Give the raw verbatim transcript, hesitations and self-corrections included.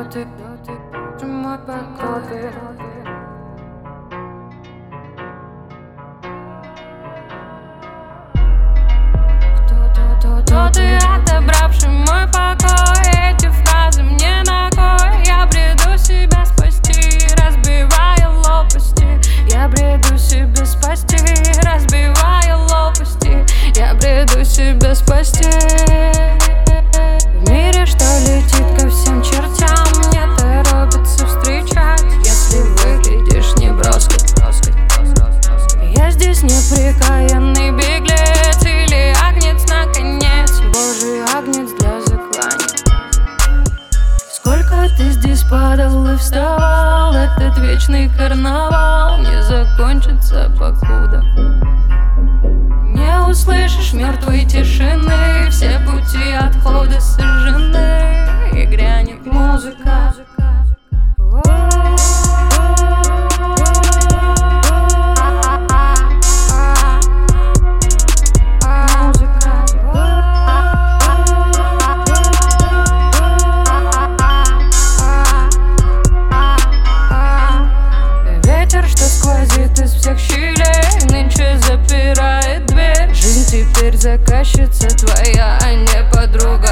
ты, ты мой покой. Кто ты, отобравший мой покой? Эти фразы мне на кой? Я бреду себя спасти, разбивая лопасти. Я бреду себя спасти, разбивая лопасти. Я бреду себя спасти. В мире, что летит ко всем чертям, мне торопится встречать. Если выглядишь неброско, я здесь неприкаянный беглец или агнец наконец, Божий агнец для заклания. Сколько ты здесь падал и вставал, этот вечный карнавал не закончится покуда не услышишь мертвой тишины. Все пути отхода сожжены, и грянет музыка. Из всех щелей нынче запирает дверь. Жизнь теперь заказчица твоя, а не подруга.